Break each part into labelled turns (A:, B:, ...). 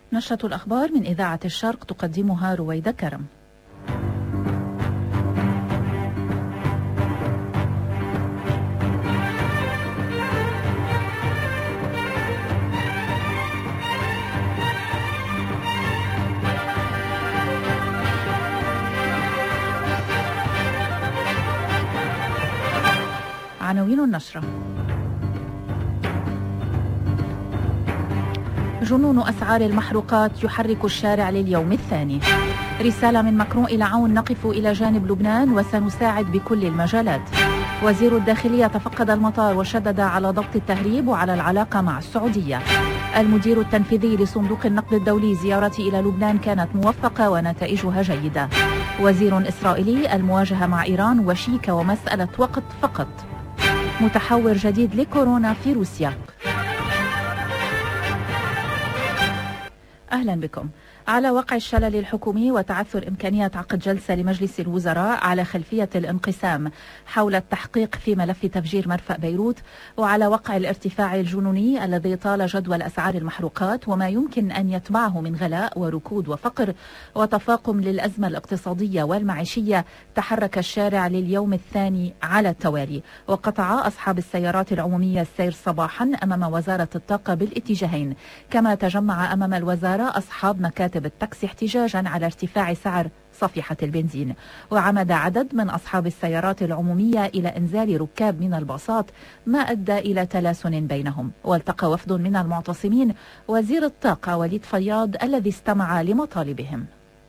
A: نشرة الأخبار من إذاعة الشرق تقدمها رويدة كرم. عناوين النشرة: جنون أسعار المحروقات يحرك الشارع لليوم الثاني. رسالة من ماكرون إلى عون: نقف إلى جانب لبنان وسنساعد بكل المجالات. وزير الداخلية تفقد المطار وشدد على ضبط التهريب وعلى العلاقة مع السعودية. المدير التنفيذي لصندوق النقد الدولي: زيارتي إلى لبنان كانت موفقة ونتائجها جيدة. وزير إسرائيلي: المواجهة مع إيران وشيكة ومسألة وقت فقط. متحور جديد لكورونا في روسيا. أهلا بكم. على وقع الشلل الحكومي وتعثر إمكانية عقد جلسة لمجلس الوزراء على خلفية الانقسام حول التحقيق في ملف تفجير مرفأ بيروت، وعلى وقع الارتفاع الجنوني الذي طال جدول أسعار المحروقات وما يمكن أن يتبعه من غلاء وركود وفقر وتفاقم للأزمة الاقتصادية والمعيشية، تحرك الشارع لليوم الثاني على التوالي، وقطع أصحاب السيارات العمومية السير صباحا أمام وزارة الطاقة بالاتجاهين، كما تجمع أمام الوزارة أصحاب مكاتب التاكسي احتجاجا على ارتفاع سعر صفيحة البنزين. وعمد عدد من أصحاب السيارات العمومية إلى إنزال ركاب من الباصات، ما أدى إلى تلاسن بينهم. والتقى وفد من المعتصمين وزير الطاقة وليد فياض الذي استمع لمطالبهم.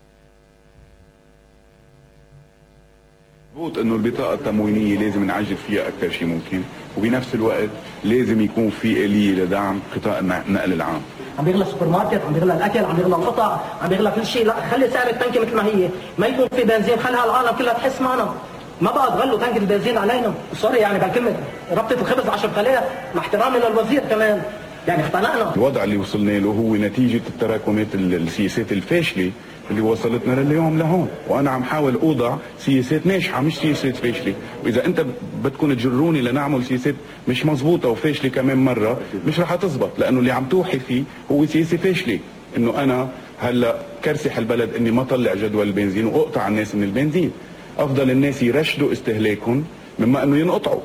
B: انه البطاقه التموينيه لازم نعجل فيها اكثر شيء ممكن، وبنفس الوقت لازم يكون في آلية لدعم قطاع النقل العام.
C: عم بيغلى السوبر ماركت، عم بيغلى الاكل، عم بيغلى القطع، عم بيغلى كل شيء. لا خلي سعر التنكه مثل ما هي، ما يكون في بنزين، خليها العالم كلها تحس معنا. ما بقى تغلوا تنكه البنزين علينا، سوري يعني بهالكلمه، ربطه الخبز 10 خلايا، مع احترامي للوزير كمان، يعني اختنقنا.
B: الوضع اللي وصلنا له هو نتيجه التراكمات السياسات الفاشله اللي وصلتنا لليوم لهون، وانا عم حاول اوضع سياسات ناجحه مش سياسات فاشله، واذا انت بدكم تجروني لنعمل سياسات مش مزبوطه وفاشله كمان مره مش رح تزبط، لانه اللي عم توحي فيه هو سياسه فاشله، انه انا هلا كرسح البلد اني ما طلع جدول البنزين واقطع الناس من البنزين. افضل الناس يرشدوا استهلاكهم مما انه ينقطعوا.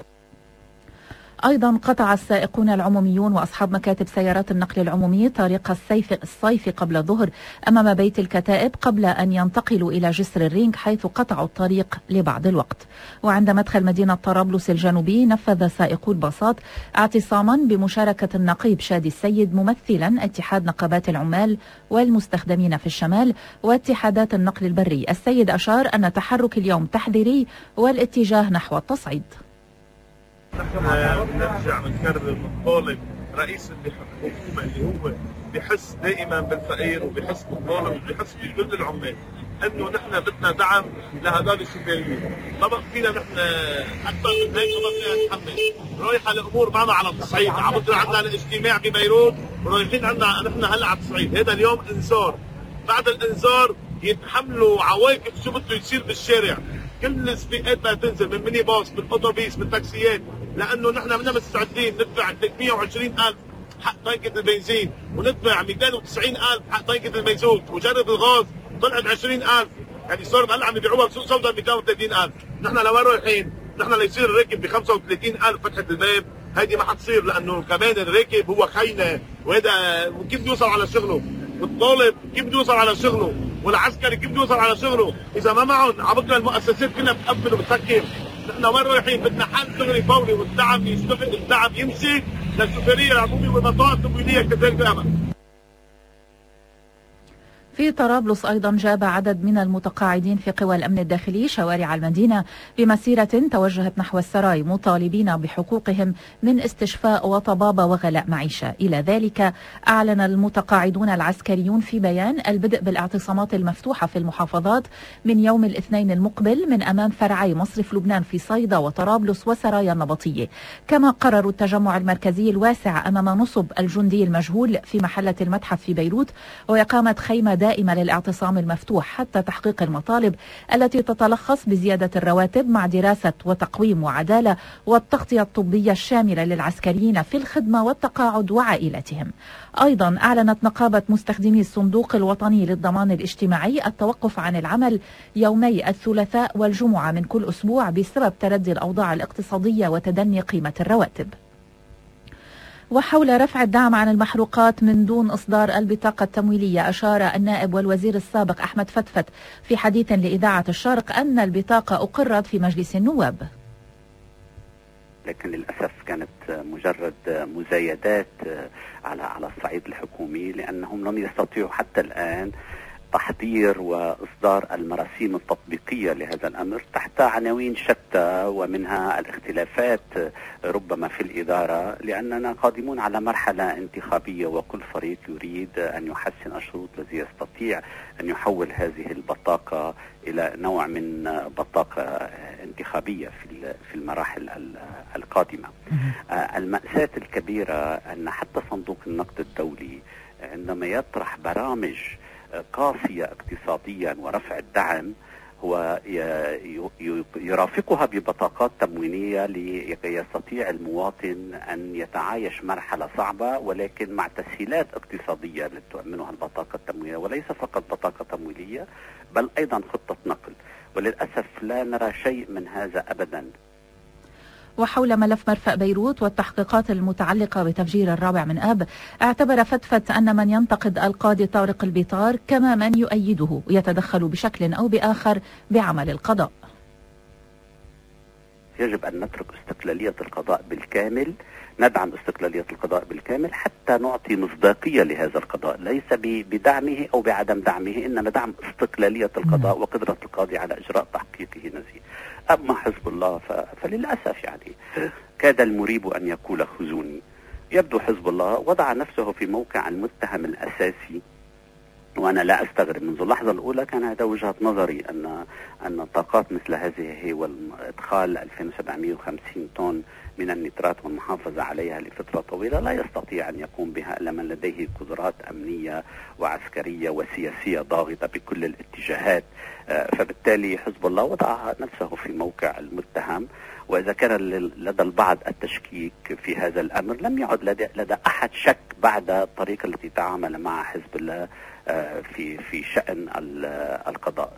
A: أيضا قطع السائقون العموميون وأصحاب مكاتب سيارات النقل العمومي طريق الصيف قبل الظهر أمام بيت الكتائب قبل أن ينتقلوا إلى جسر الرينج، حيث قطعوا الطريق لبعض الوقت. وعند مدخل مدينة طرابلس الجنوبي نفذ سائقو الباصات اعتصاما بمشاركة النقيب شادي السيد ممثلا اتحاد نقابات العمال والمستخدمين في الشمال واتحادات النقل البري. السيد أشار أن تحرك اليوم تحذيري والاتجاه نحو التصعيد.
D: نحن نرجع بنكرر بنطالب رئيس الحكومه اللي هو بحس دائما بالفقير وبحس بالظالم وبحس بكل العمال، انه نحن بدنا دعم لهذول الشوفيرين. ما بقى فينا نحن اكثر من هيك، ما فينا نتحمل. رايحه الامور معنا على التصعيد، عم بصير عندنا الاجتماع ببيروت ورايحين عندنا نحن هلا على التصعيد. هذا اليوم انذار، بعد الانذار يتحملوا عواقب شو بده يصير بالشارع. كل الفئات بدها تنزل، من ميني باص، من اوتوبيس، من تاكسيات، لانه نحن منا مستعدين ندفع 320,000 حق طنكة البنزين، وندفع 290,000 حق طنكة المازوت، وجرد الغاز طلعت 20,000، يعني صار هلا عم يبيعوها بسوق سودا 230,000. نحن لوين رايحين؟ نحن ليصير الراكب ب 35,000 فتحة الباب، هيدي ما حتصير، لانه كمان الراكب هو خينه، وهذا كيف بده يوصل على شغله؟ والطالب كيف بده يوصل على شغله؟ والعسكري كيف بده يوصل على شغله؟ اذا ما معهم على بكره المؤسسات كلها بتقبل وبتسكر. نحن وين رايحين؟ بدنا حل شغلي فوري، والدعم يشتغل، الدعم يمشي للسفريه العموميه والمطار التموينيه كذلك الامر.
A: في طرابلس أيضا جاب عدد من المتقاعدين في قوى الأمن الداخلي شوارع المدينة بمسيرة توجهت نحو السراي مطالبين بحقوقهم من استشفاء وطبابة وغلاء معيشة. إلى ذلك أعلن المتقاعدون العسكريون في بيان البدء بالاعتصامات المفتوحة في المحافظات من يوم الاثنين المقبل من أمام فرعي مصرف لبنان في صيدا وطرابلس وسرايا النبطية. كما قرروا التجمع المركزي الواسع أمام نصب الجندي المجهول في محلة المتحف في بيروت، وإقامة خيمة دائمة دائمة للاعتصام المفتوح حتى تحقيق المطالب التي تتلخص بزيادة الرواتب مع دراسة وتقويم وعدالة والتغطية الطبية الشاملة للعسكريين في الخدمة والتقاعد وعائلتهم. أيضا أعلنت نقابة مستخدمي الصندوق الوطني للضمان الاجتماعي التوقف عن العمل يومي الثلاثاء والجمعة من كل أسبوع بسبب تردي الأوضاع الاقتصادية وتدني قيمة الرواتب. وحول رفع الدعم عن المحروقات من دون إصدار البطاقة التمويلية، أشار النائب والوزير السابق أحمد فتفت في حديث لإذاعة الشرق أن البطاقة أقرت في مجلس النواب،
E: لكن للأسف كانت مجرد مزايدات على الصعيد الحكومي، لأنهم لم يستطيعوا حتى الآن تحضير وإصدار المراسيم التطبيقية لهذا الأمر تحت عناوين شتى، ومنها الاختلافات ربما في الإدارة، لأننا قادمون على مرحلة انتخابية وكل فريق يريد أن يحسن الشروط التي يستطيع أن يحول هذه البطاقة إلى نوع من بطاقة انتخابية في المراحل القادمة. المأساة الكبيرة أن حتى صندوق النقد الدولي عندما يطرح برامج قاسية اقتصاديا ورفع الدعم هو يرافقها ببطاقات تموينية لكي يستطيع المواطن أن يتعايش مرحلة صعبة، ولكن مع تسهيلات اقتصادية التي تؤمنها البطاقة التمويلية، وليس فقط بطاقة تمويلية بل أيضا خطة نقل، وللأسف لا نرى شيء من هذا أبدا.
A: وحول ملف مرفأ بيروت والتحقيقات المتعلقة بتفجير الرابع من آب، اعتبر فتفت أن من ينتقد القاضي طارق البيطار كما من يؤيده يتدخل بشكل أو بآخر بعمل القضاء.
E: يجب أن نترك استقلالية القضاء بالكامل، ندعم استقلالية القضاء بالكامل حتى نعطي مصداقية لهذا القضاء، ليس بدعمه أو بعدم دعمه، إنما دعم استقلالية القضاء وقدرة القاضي على إجراء تحقيقه نزيه. أما حزب الله فللأسف يعني كاد المريب أن يقول خذوني. يبدو حزب الله وضع نفسه في موقع المتهم الأساسي، وأنا لا أستغرب. منذ اللحظة الأولى كان هذا وجهة نظري أن طاقات مثل هذه وإدخال 2750 طن من النترات والمحافظة عليها لفترة طويلة لا يستطيع أن يقوم بها إلا من لديه قدرات أمنية وعسكرية وسياسية ضاغطة بكل الاتجاهات. فبالتالي حزب الله وضع نفسه في موقع المتهم، وإذا كان لدى البعض التشكيك في هذا الأمر لم يعد لدى أحد شك بعد الطريقة التي تعامل مع حزب الله في شأن القضاء.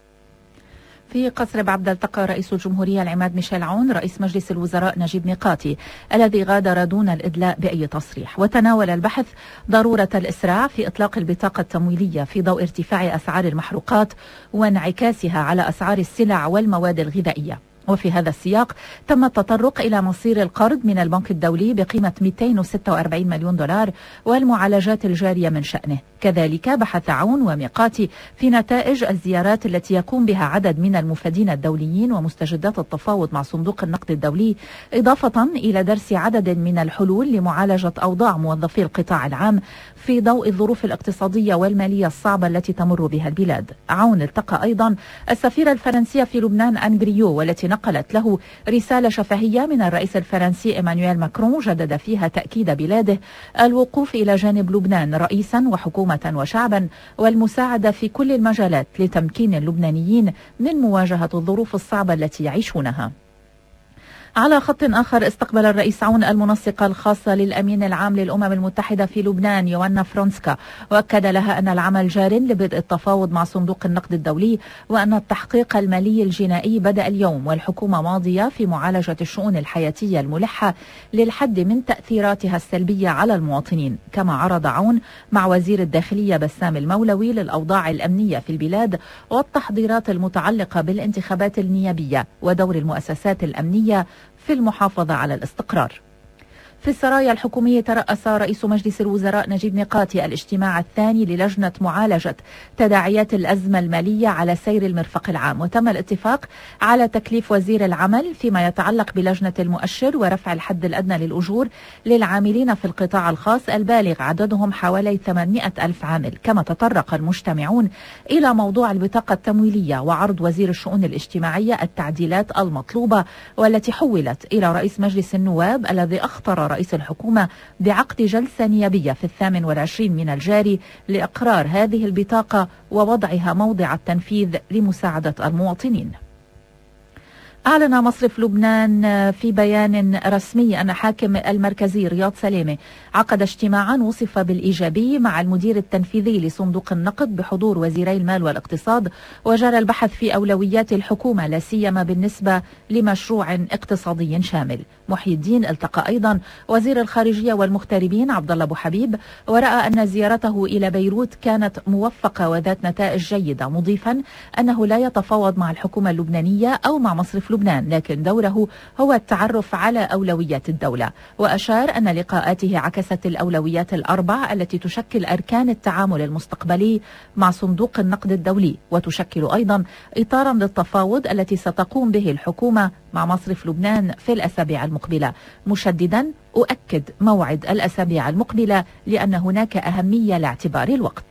A: في قصر بعبد التقى رئيس الجمهورية العماد ميشيل عون رئيس مجلس الوزراء نجيب ميقاتي الذي غادر دون الإدلاء بأي تصريح، وتناول البحث ضرورة الإسراع في إطلاق البطاقة التمويلية في ضوء ارتفاع أسعار المحروقات وانعكاسها على أسعار السلع والمواد الغذائية. وفي هذا السياق تم التطرق إلى مصير القرض من البنك الدولي بقيمة 246 مليون دولار والمعالجات الجارية من شأنه. كذلك بحث عون وميقاتي في نتائج الزيارات التي يقوم بها عدد من المفادين الدوليين ومستجدات التفاوض مع صندوق النقد الدولي، إضافة إلى درس عدد من الحلول لمعالجة أوضاع موظفي القطاع العام في ضوء الظروف الاقتصادية والمالية الصعبة التي تمر بها البلاد. عون التقى أيضا السفيرة الفرنسية في لبنان أنغريو، والتي نقلت له رسالة شفهية من الرئيس الفرنسي إيمانويل ماكرون جدد فيها تأكيد بلاده الوقوف إلى جانب لبنان رئيسا وحكومة وشعبا والمساعدة في كل المجالات لتمكين اللبنانيين من مواجهة الظروف الصعبة التي يعيشونها. على خط آخر، استقبل الرئيس عون المنسقة الخاصة للأمين العام للأمم المتحدة في لبنان يوانا فرونسكا، وأكد لها أن العمل جار لبدء التفاوض مع صندوق النقد الدولي، وأن التحقيق المالي الجنائي بدأ اليوم، والحكومة ماضية في معالجة الشؤون الحياتية الملحة للحد من تأثيراتها السلبية على المواطنين. كما عرض عون مع وزير الداخلية بسام المولوي للأوضاع الأمنية في البلاد والتحضيرات المتعلقة بالانتخابات النيابية ودور المؤسسات الأمنية في المحافظة على الاستقرار. في السرايا الحكومية، ترأس رئيس مجلس الوزراء نجيب ميقاتي الاجتماع الثاني للجنة معالجة تداعيات الأزمة المالية على سير المرفق العام، وتم الاتفاق على تكليف وزير العمل فيما يتعلق بلجنة المؤشر ورفع الحد الأدنى للأجور للعاملين في القطاع الخاص البالغ عددهم حوالي 800 ألف عامل. كما تطرق المجتمعون إلى موضوع البطاقة التمويلية وعرض وزير الشؤون الاجتماعية التعديلات المطلوبة والتي حولت إلى رئيس مجلس النواب الذي أخطر رئيس الحكومة بعقد جلسة نيابية في 28 من الجاري لإقرار هذه البطاقة ووضعها موضع التنفيذ لمساعدة المواطنين. أعلن مصرف لبنان في بيان رسمي أن حاكم المركزي رياض سلامة عقد اجتماعا وصف بالإيجابي مع المدير التنفيذي لصندوق النقد بحضور وزيري المال والاقتصاد، وجرى البحث في أولويات الحكومة لا سيما بالنسبة لمشروع اقتصادي شامل. محي الدين التقى أيضا وزير الخارجية والمغتربين عبد الله أبو حبيب، ورأى أن زيارته إلى بيروت كانت موفقة وذات نتائج جيدة، مضيفا أنه لا يتفاوض مع الحكومة اللبنانية أو مع مصرف لبنان، لكن دوره هو التعرف على أولويات الدولة. وأشار أن لقاءاته عكست الأولويات الأربع التي تشكل أركان التعامل المستقبلي مع صندوق النقد الدولي، وتشكل أيضا إطارا للتفاوض التي ستقوم به الحكومة مع مصرف لبنان في الأسابيع المقبلة، مشددا أؤكد موعد الأسابيع المقبلة لأن هناك أهمية لاعتبار الوقت.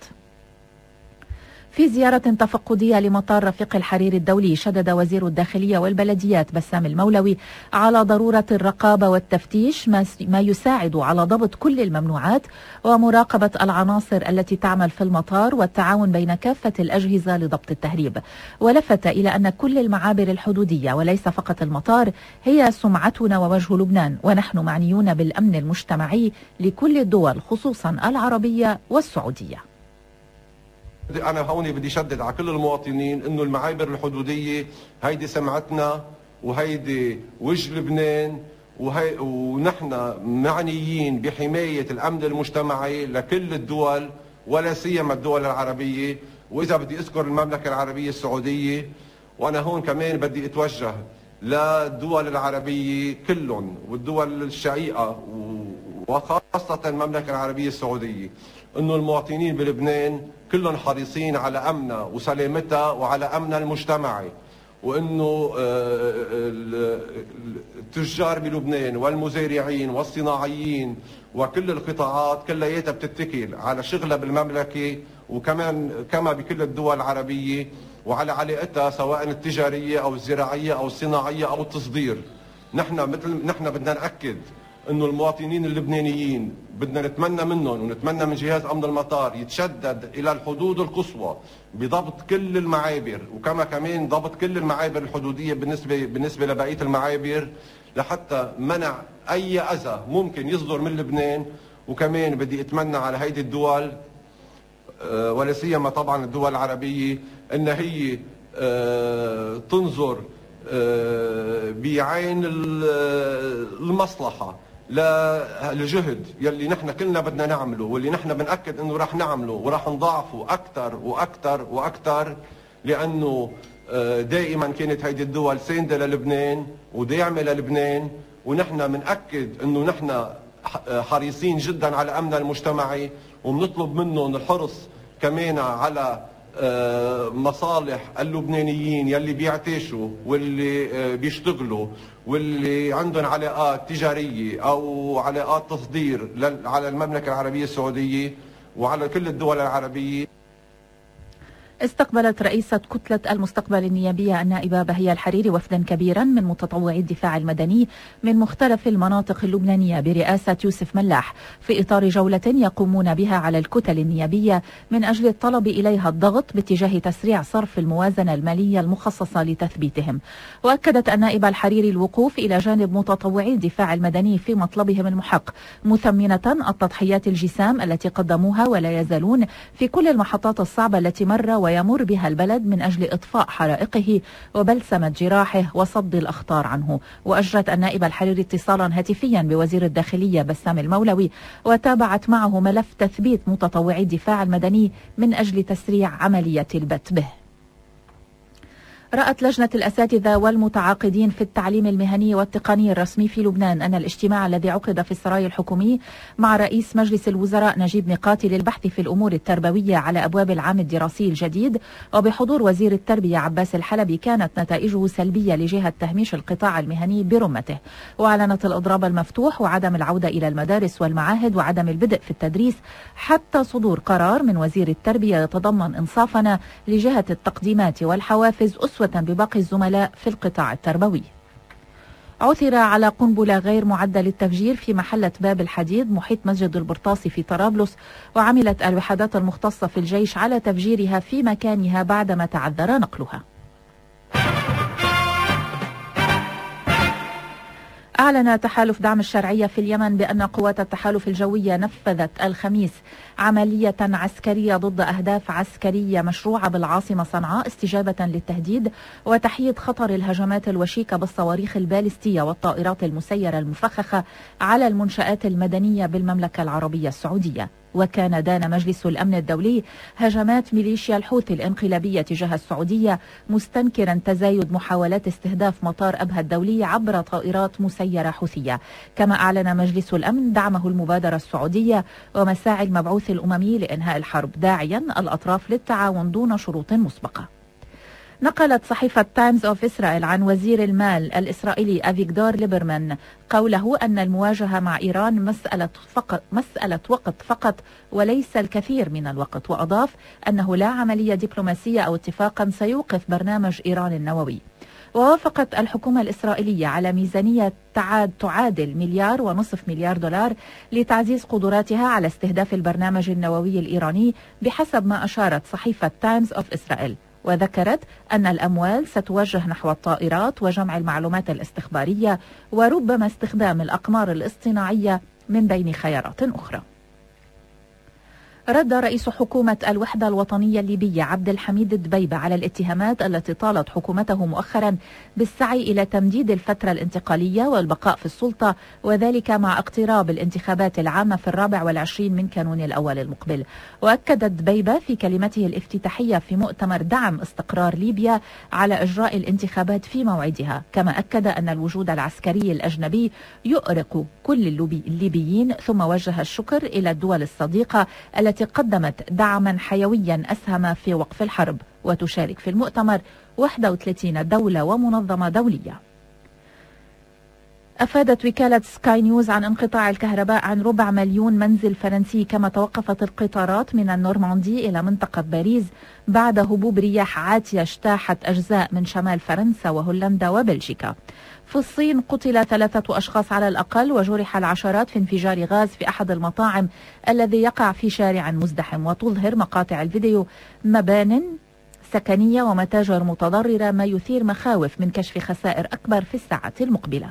A: في زيارة تفقدية لمطار رفيق الحريري الدولي، شدد وزير الداخلية والبلديات بسام المولوي على ضرورة الرقابة والتفتيش ما يساعد على ضبط كل الممنوعات ومراقبة العناصر التي تعمل في المطار والتعاون بين كافة الأجهزة لضبط التهريب. ولفت إلى أن كل المعابر الحدودية وليس فقط المطار هي سمعتنا ووجه لبنان، ونحن معنيون بالأمن المجتمعي لكل الدول خصوصا العربية والسعودية.
F: أنا هون بدي شدد على كل المواطنين إنه المعابر الحدودية هيدي سمعتنا وهيدي وجه لبنان، ونحن معنيين بحماية الأمن المجتمعي لكل الدول ولا سيما الدول العربية. وإذا بدي أذكر المملكة العربية السعودية، وأنا هون كمان بدي أتوجه للدول العربية كلهم والدول الشقيقة وخاصة المملكة العربية السعودية، إنه المواطنين بلبنان كلهم حريصين على أمنها وسلامتها وعلى أمنها المجتمعي، وإنه التجار بلبنان والمزارعين والصناعيين وكل القطاعات كلياتها بتتكل على شغلها بالمملكة، وكمان كما بكل الدول العربية، وعلى علاقتها سواء التجارية أو الزراعية أو الصناعية أو التصدير. نحن بدنا نأكد انه المواطنين اللبنانيين بدنا نتمنى منهم ونتمنى من جهاز امن المطار يتشدد الى الحدود القصوى بضبط كل المعابر، وكما كمان ضبط كل المعابر الحدوديه بالنسبه لبقيه المعابر، لحتى منع اي اذى ممكن يصدر من لبنان. وكمان بدي اتمنى على هيدي الدول ولا سيما طبعا الدول العربيه ان هي تنظر بعين المصلحة للجهد يلي نحن كلنا بدنا نعمله، واللي نحن بنأكد انه راح نعمله وراح نضاعفه اكثر واكثر واكثر، لانه دائما كانت هيدي الدول ساندة للبنان وداعمة للبنان، ونحن بنأكد انه نحن حريصين جدا على امننا المجتمعي، وبنطلب منهم الحرص كمان على مصالح اللبنانيين يلي بيعتاشوا واللي بيشتغلوا واللي عندهم علاقات تجارية أو علاقات تصدير على المملكة العربية السعودية وعلى كل الدول العربية.
A: استقبلت رئيسة كتلة المستقبل النيابية النائبة بهية الحريري وفدا كبيرا من متطوعي الدفاع المدني من مختلف المناطق اللبنانية برئاسة يوسف ملاح، في إطار جولة يقومون بها على الكتل النيابية من أجل الطلب إليها الضغط باتجاه تسريع صرف الموازنة المالية المخصصة لتثبيتهم. وأكدت النائبة الحريري الوقوف إلى جانب متطوعي الدفاع المدني في مطلبهم المحق، مثمنة التضحيات الجسام التي قدموها ولا يزالون في كل المحطات الصعبة التي مر ويمر بها البلد من أجل إطفاء حرائقه وبلسمة جراحه وصد الأخطار عنه. وأجرت النائبة الحريري اتصالا هاتفيا بوزير الداخلية بسام المولوي، وتابعت معه ملف تثبيت متطوعي الدفاع المدني من أجل تسريع عملية البت به. رأت لجنة الأساتذة والمتعاقدين في التعليم المهني والتقني الرسمي في لبنان أن الاجتماع الذي عقد في السراي الحكومي مع رئيس مجلس الوزراء نجيب ميقاتي للبحث في الأمور التربوية على أبواب العام الدراسي الجديد وبحضور وزير التربية عباس الحلبي كانت نتائجه سلبية لجهة تهميش القطاع المهني برمته، وأعلنت الإضراب المفتوح وعدم العودة إلى المدارس والمعاهد وعدم البدء في التدريس حتى صدور قرار من وزير التربية يتضمن إنصافنا لجهة التقديمات والحوافز بباقي الزملاء في القطاع التربوي. عثر على قنبلة غير معدة للتفجير في محلة باب الحديد محيط مسجد البرطاسي في طرابلس، وعملت الوحدات المختصة في الجيش على تفجيرها في مكانها بعدما تعذر نقلها. أعلن تحالف دعم الشرعية في اليمن بأن قوات التحالف الجوية نفذت الخميس عملية عسكرية ضد أهداف عسكرية مشروعة بالعاصمة صنعاء استجابة للتهديد وتحييد خطر الهجمات الوشيكة بالصواريخ البالستية والطائرات المسيرة المفخخة على المنشآت المدنية بالمملكة العربية السعودية. وكان دان مجلس الأمن الدولي هجمات ميليشيا الحوثي الانقلابية تجاه السعودية، مستنكرا تزايد محاولات استهداف مطار أبها الدولي عبر طائرات مسيرة حوثية. كما أعلن مجلس الأمن دعمه المبادرة السعودية ومساعي المبعوث الأممي لإنهاء الحرب، داعيا الأطراف للتعاون دون شروط مسبقة. نقلت صحيفة تايمز أوف إسرائيل عن وزير المال الإسرائيلي أفيغدور ليبرمان قوله أن المواجهة مع إيران مسألة وقت فقط وليس الكثير من الوقت، وأضاف أنه لا عملية دبلوماسية أو اتفاقا سيوقف برنامج إيران النووي. ووافقت الحكومة الإسرائيلية على ميزانية تعادل $1.5 مليار لتعزيز قدراتها على استهداف البرنامج النووي الإيراني بحسب ما أشارت صحيفة تايمز أوف إسرائيل، وذكرت أن الأموال ستوجه نحو الطائرات وجمع المعلومات الاستخبارية وربما استخدام الأقمار الاصطناعية من بين خيارات أخرى. رد رئيس حكومة الوحدة الوطنية الليبية عبد الحميد الدبيبة على الاتهامات التي طالت حكومته مؤخرا بالسعي إلى تمديد الفترة الانتقالية والبقاء في السلطة، وذلك مع اقتراب الانتخابات العامة في 24 من كانون الأول المقبل. وأكد الدبيبة في كلمته الافتتاحية في مؤتمر دعم استقرار ليبيا على إجراء الانتخابات في موعدها، كما أكد أن الوجود العسكري الأجنبي يؤرق كل الليبيين، ثم وجه الشكر إلى الدول الصديقة التي قدمت دعما حيويا أسهم في وقف الحرب، وتشارك في المؤتمر 31 دولة ومنظمة دولية. أفادت وكالة سكاي نيوز عن انقطاع الكهرباء عن 4 مليون منزل فرنسي، كما توقفت القطارات من النورماندي إلى منطقة باريس بعد هبوب رياح عاتية اجتاحت أجزاء من شمال فرنسا وهولندا وبلجيكا. في الصين قتل 3 أشخاص على الأقل وجرح العشرات في انفجار غاز في أحد المطاعم الذي يقع في شارع مزدحم. وتظهر مقاطع الفيديو مبان سكنية ومتاجر متضررة، ما يثير مخاوف من كشف خسائر أكبر في الساعات المقبلة.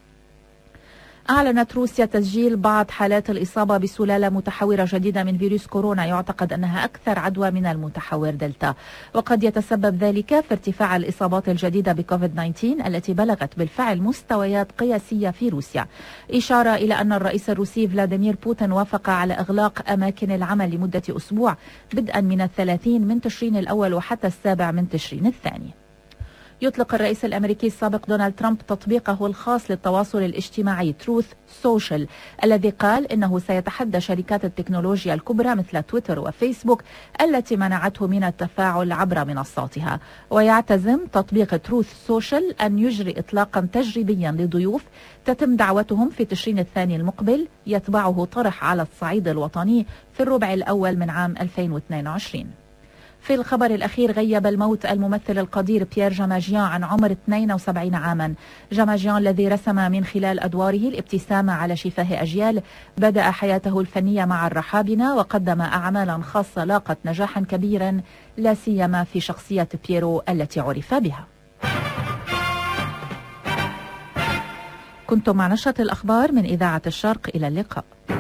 A: أعلنت روسيا تسجيل بعض حالات الإصابة بسلالة متحورة جديدة من فيروس كورونا يعتقد أنها أكثر عدوى من المتحور دلتا، وقد يتسبب ذلك في ارتفاع الإصابات الجديدة بكوفيد-19 التي بلغت بالفعل مستويات قياسية في روسيا، إشارة إلى أن الرئيس الروسي فلاديمير بوتين وافق على إغلاق أماكن العمل لمدة أسبوع بدءا من 30 من تشرين الأول وحتى 7 من تشرين الثاني. يطلق الرئيس الأمريكي السابق دونالد ترامب تطبيقه الخاص للتواصل الاجتماعي تروث سوشيال، الذي قال إنه سيتحدى شركات التكنولوجيا الكبرى مثل تويتر وفيسبوك التي منعته من التفاعل عبر منصاتها. ويعتزم تطبيق تروث سوشيال أن يجري إطلاقا تجريبيا لضيوف تتم دعوتهم في تشرين الثاني المقبل، يتبعه طرح على الصعيد الوطني في الربع الأول من عام 2022. في الخبر الأخير، غيب الموت الممثل القدير بيير جاماجيان عن عمر 72 عاما. جاماجيان الذي رسم من خلال أدواره الابتسامة على شفاه أجيال بدأ حياته الفنية مع الرحابنة وقدم أعمالا خاصة لاقت نجاحا كبيرا لا سيما في شخصية بييرو التي عرف بها. كنتم مع نشرة الأخبار من إذاعة الشرق، إلى اللقاء.